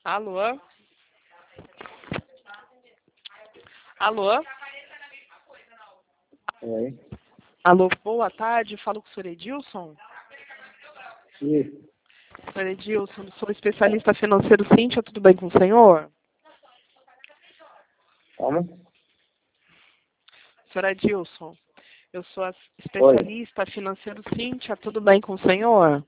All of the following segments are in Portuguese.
Alô? Alô? Oi. Alô, boa tarde. Falo com o senhor Edilson. Isso. Senhor Edilson, sou especialista financeiro Cíntia, tudo bem com o senhor? Como? Senhor Edilson, eu sou a especialista financeiro Cíntia, tudo bem com o senhor?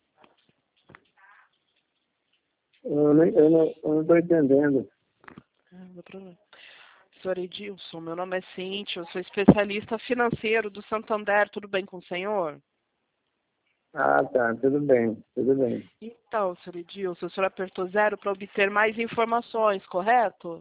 Eu não estou entendendo. Não dá problema. Senhor Edilson, meu nome é Cíntia, eu sou especialista financeiro do Santander, tudo bem com o senhor? Ah, tá. Tudo bem. Tudo bem. Então, senhor Edilson, o senhor apertou 0 para obter mais informações, correto?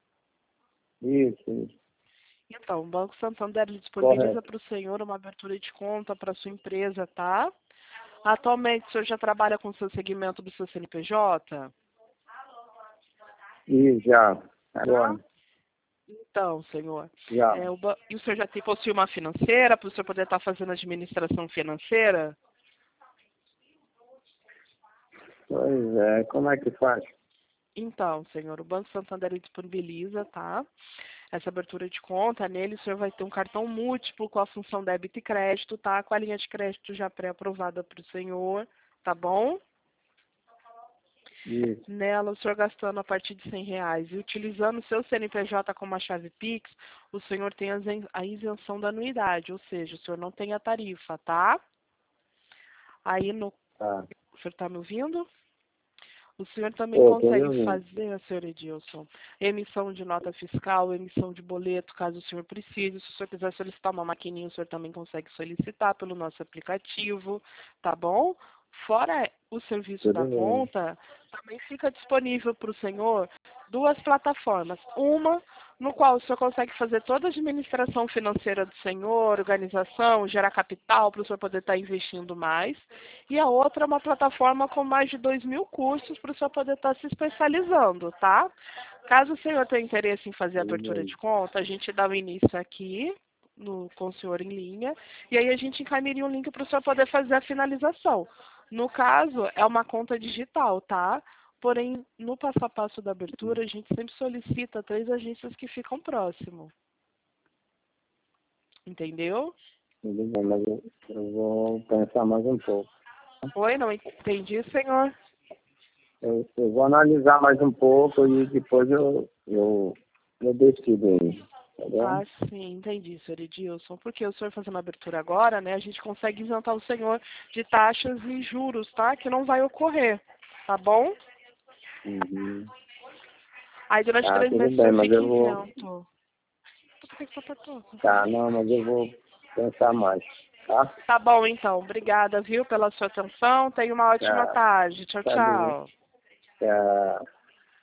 Isso. Então, o Banco Santander disponibiliza Correto. para o senhor uma abertura de conta para a sua empresa, tá? Atualmente, o senhor já trabalha com o seu segmento do seu CNPJ? Isso, já. Tá? Agora. Então, senhor, Já. e o senhor já possui uma financeira para o senhor poder estar fazendo administração financeira? Pois é. Como é que faz? Então, senhor, o Banco Santander disponibiliza, tá? Essa abertura de conta, nele o senhor vai ter um cartão múltiplo com a função débito e crédito, tá? Com a linha de crédito já pré-aprovada para o senhor, tá bom? Isso. Nela, o senhor gastando a partir de R$ 100 e utilizando o seu CNPJ como a chave Pix, o senhor tem a isenção da anuidade, ou seja, o senhor não tem a tarifa, tá? Aí, Tá. o senhor está me ouvindo? O senhor também Tô lhe consegue ouvindo. fazer, senhor Edilson, emissão de nota fiscal, emissão de boleto, caso o senhor precise. Se o senhor quiser solicitar uma maquininha, o senhor também consegue solicitar pelo nosso aplicativo, tá bom? Fora o serviço da Tudo bem. conta, também fica disponível para o senhor 2 plataformas. Uma, no qual o senhor consegue fazer toda a administração financeira do senhor, organização, gerar capital para o senhor poder estar investindo mais. E a outra é uma plataforma com mais de 2.000 cursos para o senhor poder estar se especializando, tá? Caso o senhor tenha interesse em fazer a Tudo abertura bem. de conta, a gente dá o início aqui com o senhor em linha, e aí a gente encaminharia um link para o senhor poder fazer a finalização. No caso, é uma conta digital, tá? Porém, no passo a passo da abertura, a gente sempre solicita 3 agências que ficam próximo. Entendeu? Tudo bem, mas eu vou pensar mais um pouco. Oi, não entendi, senhor. Eu vou analisar mais um pouco e depois eu decido aí. Tá Ah, bom? sim, entendi, senhor Edilson. Porque o senhor fazendo a abertura agora, né, a gente consegue isentar o senhor de taxas e juros, tá? Que não vai ocorrer, tá bom? Uhum. Aí durante Tá, 3 tudo meses o bem, senhor mas fica eu vou. isento. Por que você apertou? Tá, não, mas eu vou pensar mais, tá? Tá bom, então. Obrigada, viu, pela sua atenção. Tenha uma ótima Tá, tarde. Tchau, tá bem. tchau. Tá.